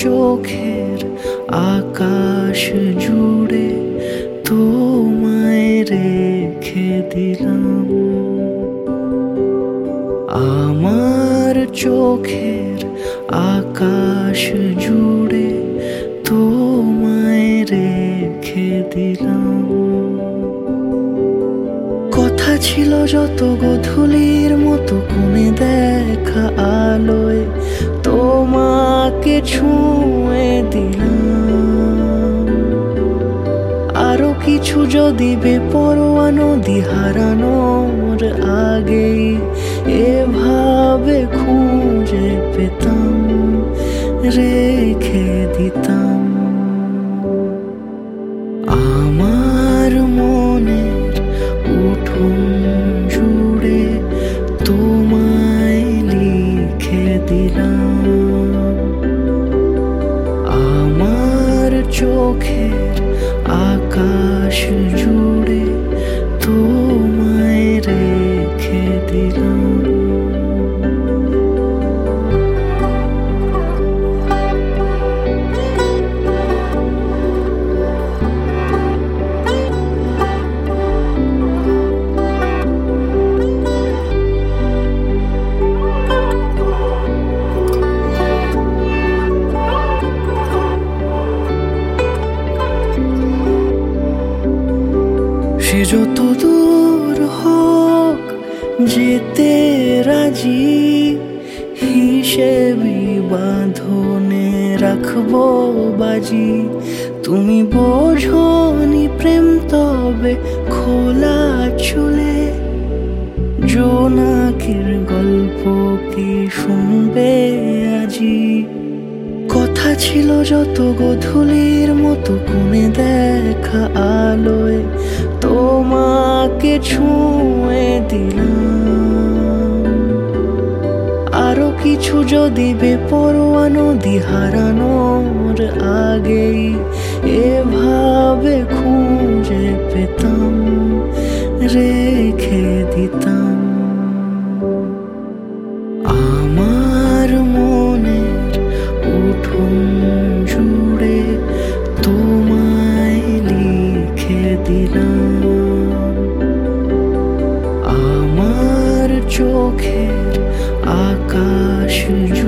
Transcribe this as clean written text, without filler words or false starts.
চোখের আকাশ জুড়ে তোমায় রেখে দিলাম। আমার চোখের আকাশ জুড়ে তোমায় রেখে দিলাম। কথা ছিল যত গোধূলির মতো কোণে দেখা আলোয় তোমাকে ছুঁয়ে দিলাম। আরো কিছু যদি বেপরোয়া নদী হারানোর আগেই এভাবে খুঁজে পেতাম, রেখে দিতাম। আমার মনের উঠোন জুড়ে তোমায় লিখে দিলাম। আমার চোখের আকাশ জুড়ে তোমায় রেখে দিলাম। সে যত দূর হোক যেতে রাজি, হিসেবি বাঁধনে রাখবো বাজি। তুমি বোঝনি প্রেম তবে খোলা চুলে, জোনাকির গল্প কি শুনবে আজি? কথা ছিল যত গোধূলির মতো কোণে দেখা আলোয় তোমাকে ছুঁয়ে দিলাম। আরো কিছু যদি বেপরোয়া নদী হারানোর আগেই এভাবে খুঁজে পেতাম, রেখে দিতাম। আমার মনের উঠোন জুড়ে তোমায় লিখে দিলাম। আমার চোখের আকাশ